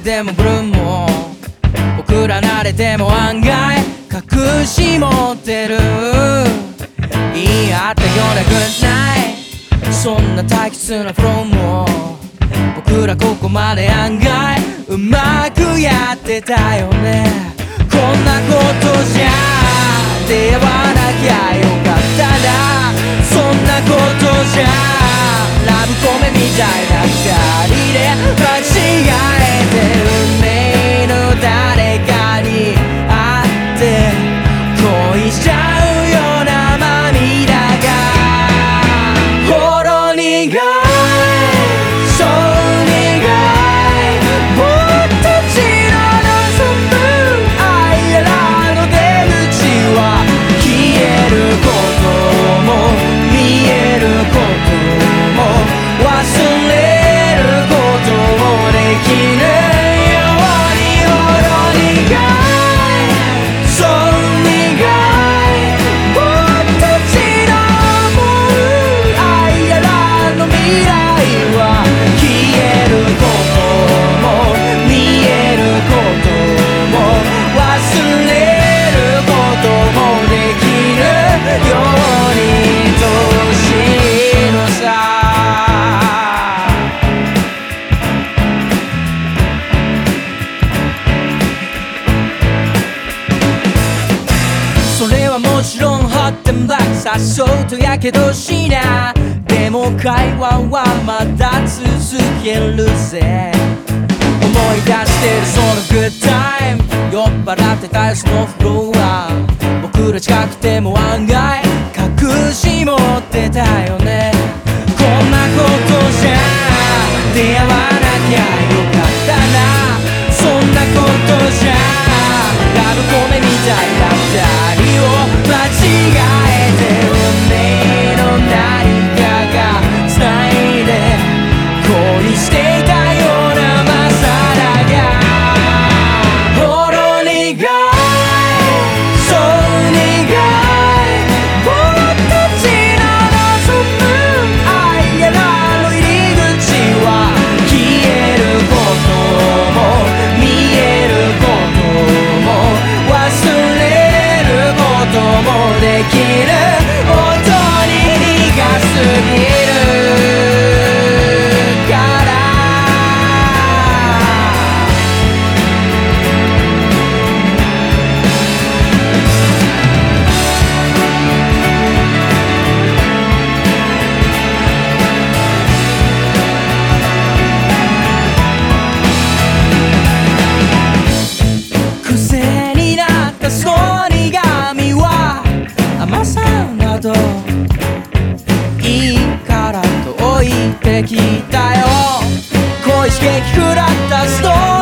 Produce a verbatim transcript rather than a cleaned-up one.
でもブルーも僕ら慣れても案外隠し持ってる。言い合ったようなグッナイ、そんな退屈なフローも僕らここまで案外うまくやってたよね。こんなことじゃ出会わなきゃよかったな。そんなことじゃラブコメみたいな二人で間違えて運命の誰かに会って恋しちゃうような涙がほろ苦い、そう苦い、僕たちの望む愛やらの出口は消えることも見えることも忘れることもできぬようにほろ苦い、そう苦い、僕たちの思う愛やらの未来は消えることも見えることも忘れることもできるように年の差。それはもちろんホットンバックさっそうとやけどしな。でも会話はまだ続けるぜ。思い出してるそのグッタイム、酔っ払ってたよそのフロア。僕ら近くても案外隠し持ってたよね。こんなことじゃ出会わなきゃよかったな。そんなことじゃラブコメみたいな二人を間違えて運命の何かが繋いで恋していたようなまさらがほろ苦い、そう苦い、僕たちの望む愛やらの入り口は消えることも見えることも忘れることもできる。本当に苦すぎるから癖になったその苦みは甘さなどいいからと置いてきたよ。恋し激食らったストーリー